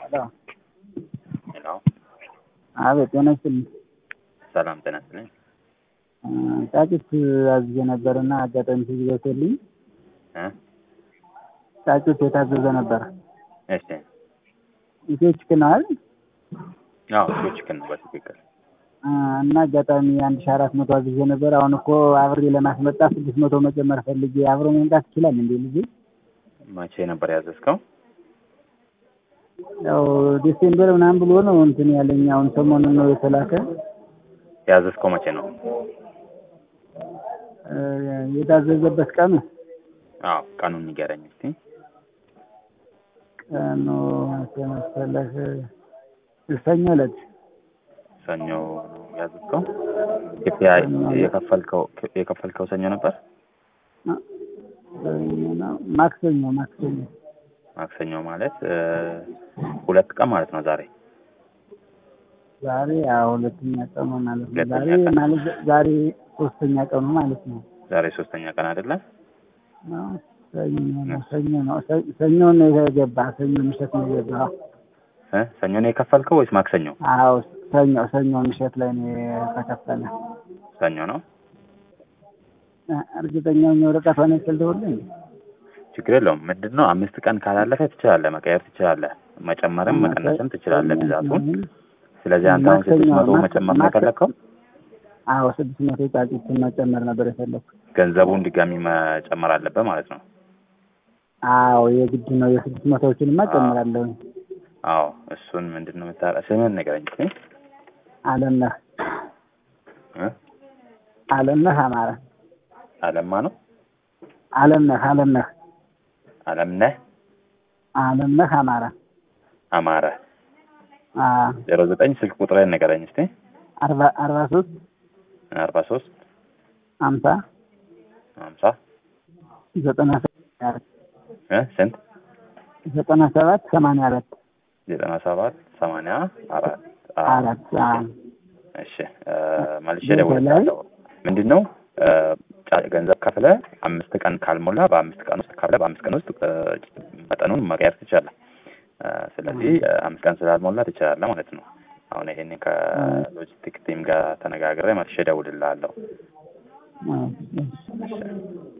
Hello. Hello. አቤት ጤና ይስጥልኝ። ሰላም ጤና ይስጥልኝ። ጫጩት አዝዤ ነበርና አጋጣሚ ሲገዛልኝ ጫጩት የታዘዘ ነበር። እሺ። ኢትዮ ቺክን አይደል? አዎ ኢትዮ ቺክን ነው በትክክል። እና አጋጣሚ 1400 አዝዤ ነበር። አሁን እኮ አብሬ ለማስመጣት 600 መጨመር ፈልጌ አብሮ መምጣት ይችላል እንዴ ልጅ? መቼ ነበር ያዘዝከው? ያው ዲሴምበር ምናምን ብሎ ነው እንትን ያለኝ። አሁን ሰሞኑን ነው የተላከ። ያዘዝከው መቼ ነው? የታዘዘበት ቀኑ? አዎ ቀኑን ንገረኝ እስቲ። ቀኑ መሰለህ ሰኞ ዕለት። ሰኞ ያዘዝከው? የከፈልከው ሰኞ ነበር? ማክሰኞ ማክሰኞ ማለት 2 ቀን ማለት ነው ዛሬ። ዛሬ ሁለተኛ ቀኑ ማለት ነው። ዛሬ ሶስተኛ ቀኑ ማለት ነው። ዛሬ ሶስተኛ ቀን አይደለ? ሰኞ ነው የገባ። ሰኞ ምሽት ነው የገባ። ሰኞ ነው የከፈልከው ወይስ ማክሰኞ? አዎ ሰኞ ምሽት ላይ ነው የተከፈለ። ሰኞ ነው። እርግጠኛ ነኝ ወረቀቷን ይፈልደውልኝ። ችግር የለውም። ምንድነው 5 ቀን ካላለፈ ትችላለህ፣ መቀየር ትችላለህ፣ መጨመርም መቀነስም ትችላለህ ብዛቱን። ስለዚህ አንተ አሁን 600 መጨመር ነው የፈለከው? አዎ 600 ጫጩትን መጨመር ነበር የፈለኩት። ገንዘቡን ድጋሚ መጨመር አለበት ማለት ነው? አዎ የግድ ነው። የ600ዎችን መጨመራለሁ። አዎ እሱን ምንድነው የምታረግ? ስምህን ንገረኝ እስኪ። አለምነህ አማረ። አለማ ነው? አለምነህ አማረ። 09 ስልክ ቁጥርህን ንገረኝ እስቲ። 43 50 97 ስንት? 97 84 እሺ መልሼ እደውልልሃለሁ። ምንድነው ገንዘብ ከፍለህ 5 ቀን ካልሞላ በ5 ቀን ውስጥ መጠኑን መቀየር ትችላለህ። ስለዚህ 5 ቀን ስላልሞላ ትችላለህ ማለት ነው። አሁን ይሄን ከሎጂስቲክ ቲም ጋር ተነጋግሬ መልሼ እደውልልሃለሁ።